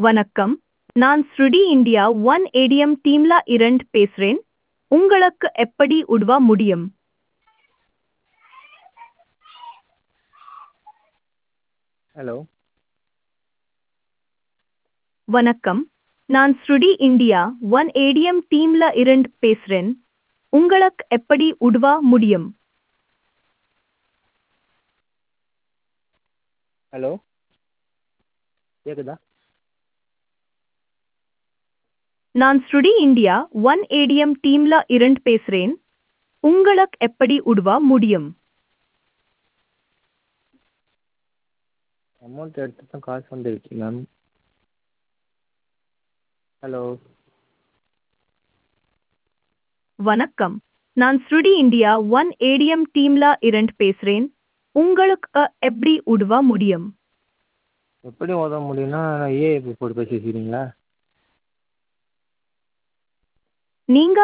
வணக்கம். நான் ஸ்ருடி India one ATM டீம்ல இருந்து பேசுறேன். உங்களுக்கு எப்படி உதவ முடியும்? ஹலோ. வணக்கம். நான் ஸ்ருடி இந்தியா ஒன் ஏடிஎம் டீம்ல இருந்து பேசுறேன். உங்களுக்கு எப்படி உதவ முடியும்? ஹலோ. கேக்குதா? நான் ஸ்ருடி இந்தியா ஒன் ஏடிஎம் டீம்ல இருந்து பேசுறேன். உங்களுக்கு எப்படி உதவ முடியும்? அமௌண்ட் எடுத்துட்டேன், காசு வந்துருச்சு மேம். ஹலோ. வணக்கம். நான் ஸ்ருடி இந்தியா ஒன் ஏடிஎம் டீம்ல இருந்து பேசுறேன். உங்களுக்கு எப்படி உதவ முடியும்? எப்படி உதவ முடியும்னா ஏஐ போட்டு பேசிக்கிறீங்களா? நீங்க